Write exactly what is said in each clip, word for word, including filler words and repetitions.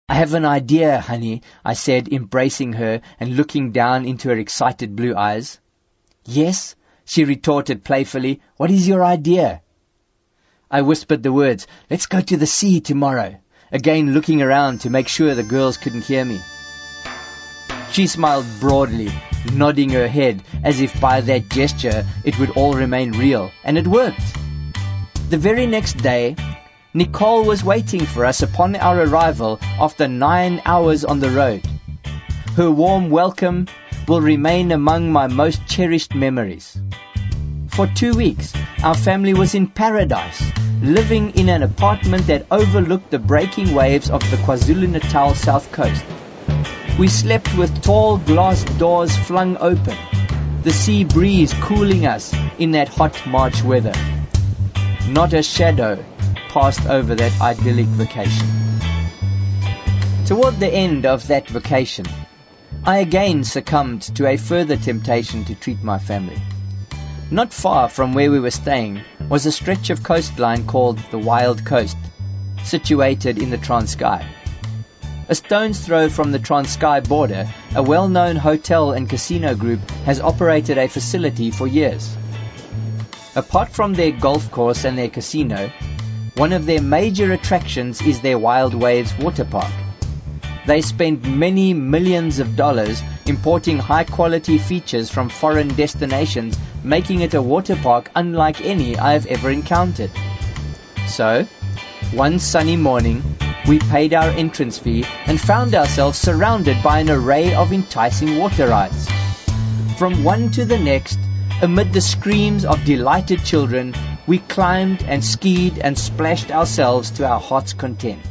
"I have an idea, honey," I said, embracing her and looking down into her excited blue eyes. "Yes?" she retorted playfully. "What is your idea?" I whispered the words, "Let's go to the sea tomorrow," again looking around to make sure the girls couldn't hear me. She smiled broadly, nodding her head as if by that gesture it would all remain real, and it worked. The very next day, Nicole was waiting for us upon our arrival after nine hours on the road. Her warm welcome will remain among my most cherished memories. For two weeks, our family was in paradise, living in an apartment that overlooked the breaking waves of the KwaZulu-Natal south coast. We slept with tall glass doors flung open, the sea breeze cooling us in that hot March weather. Not a shadow passed over that idyllic vacation. Toward the end of that vacation, I again succumbed to a further temptation to treat my family. Not far from where we were staying was a stretch of coastline called the Wild Coast, situated in the Transkei. A stone's throw from the Transkei border, a well-known hotel and casino group has operated a facility for years. Apart from their golf course and their casino, one of their major attractions is their Wild Waves water park. They spend many millions of dollars importing high-quality features from foreign destinations, making it a water park unlike any I have ever encountered. So, one sunny morning, we paid our entrance fee and found ourselves surrounded by an array of enticing water rides. From one to the next, amid the screams of delighted children, we climbed and skied and splashed ourselves to our heart's content.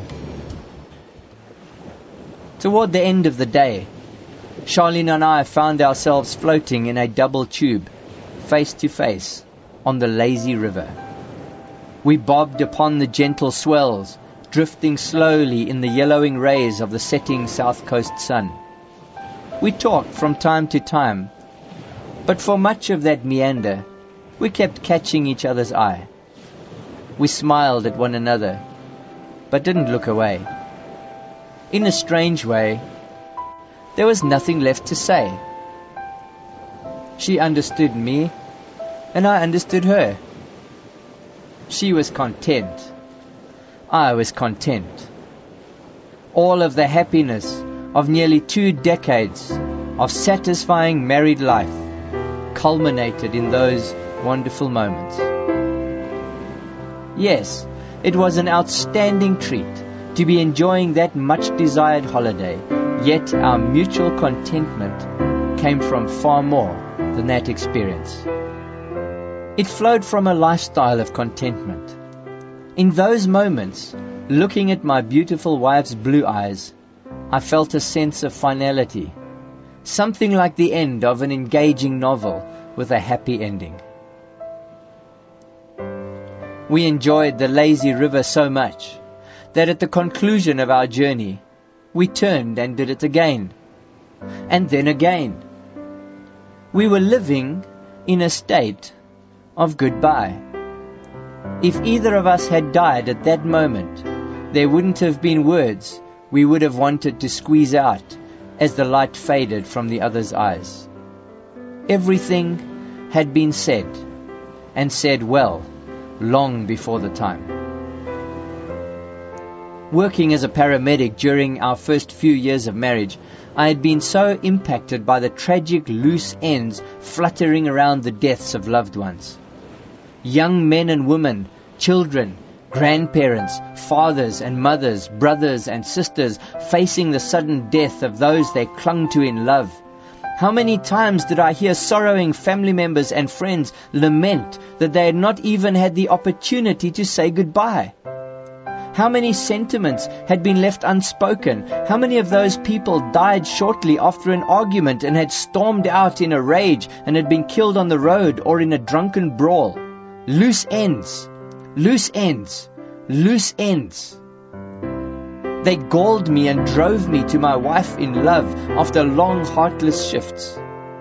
Toward the end of the day, Charlene and I found ourselves floating in a double tube, face to face, on the lazy river. We bobbed upon the gentle swells, drifting slowly in the yellowing rays of the setting south coast sun. We talked from time to time, but for much of that meander, we kept catching each other's eye. We smiled at one another, but didn't look away. In a strange way, there was nothing left to say. She understood me, and I understood her. She was content. I was content. All of the happiness of nearly two decades of satisfying married life culminated in those wonderful moments. Yes, it was an outstanding treat to be enjoying that much-desired holiday, yet our mutual contentment came from far more than that experience. It flowed from a lifestyle of contentment. In those moments, looking at my beautiful wife's blue eyes, I felt a sense of finality, something like the end of an engaging novel with a happy ending. We enjoyed the lazy river so much that at the conclusion of our journey, we turned and did it again, and then again. We were living in a state of goodbye. If either of us had died at that moment, there wouldn't have been words we would have wanted to squeeze out as the light faded from the other's eyes. Everything had been said, and said well, long before the time. Working as a paramedic during our first few years of marriage, I had been so impacted by the tragic loose ends fluttering around the deaths of loved ones. Young men and women, children, grandparents, fathers and mothers, brothers and sisters facing the sudden death of those they clung to in love. How many times did I hear sorrowing family members and friends lament that they had not even had the opportunity to say goodbye? How many sentiments had been left unspoken? How many of those people died shortly after an argument and had stormed out in a rage and had been killed on the road or in a drunken brawl? Loose ends, loose ends, loose ends. They galled me and drove me to my wife in love after long heartless shifts.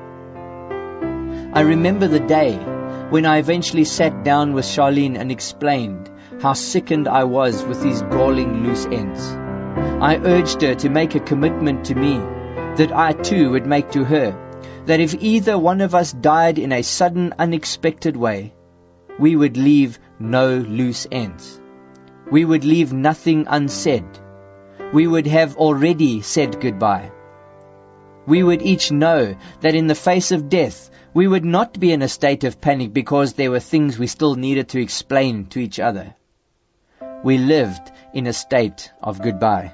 I remember the day when I eventually sat down with Charlene and explained how sickened I was with these galling loose ends. I urged her to make a commitment to me that I too would make to her, that if either one of us died in a sudden, unexpected way, we would leave no loose ends. We would leave nothing unsaid. We would have already said goodbye. We would each know that in the face of death, we would not be in a state of panic because there were things we still needed to explain to each other. We lived in a state of goodbye.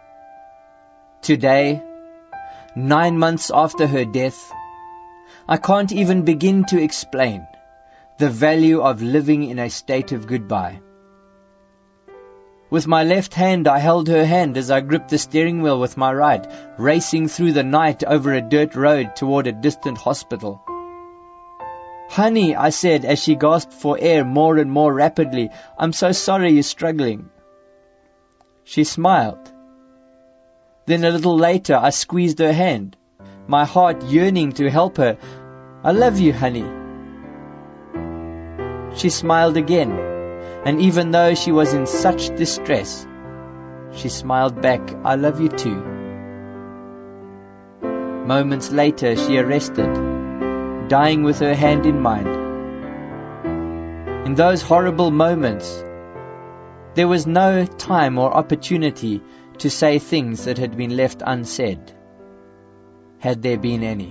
Today, nine months after her death, I can't even begin to explain the value of living in a state of goodbye. With my left hand, I held her hand as I gripped the steering wheel with my right, racing through the night over a dirt road toward a distant hospital. "Honey," I said as she gasped for air more and more rapidly, "I'm so sorry you're struggling." She smiled. Then a little later, I squeezed her hand, my heart yearning to help her. "I love you, honey." She smiled again, and even though she was in such distress, she smiled back, "I love you too." Moments later, she arrested, dying with her hand in mine. In those horrible moments, there was no time or opportunity to say things that had been left unsaid, had there been any.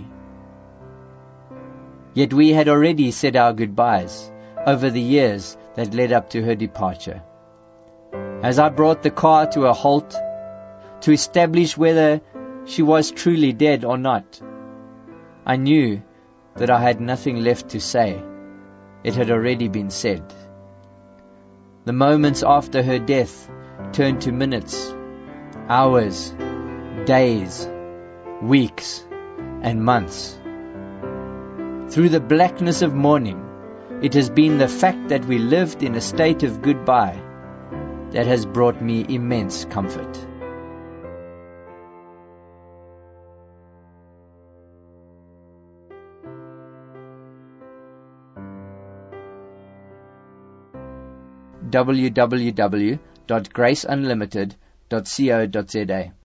Yet we had already said our goodbyes over the years that led up to her departure. As I brought the car to a halt, to establish whether she was truly dead or not, I knew that I had nothing left to say. It had already been said. The moments after her death turned to minutes, hours, days, weeks, and months. Through the blackness of mourning, it has been the fact that we lived in a state of goodbye that has brought me immense comfort. w w w dot grace unlimited dot co dot za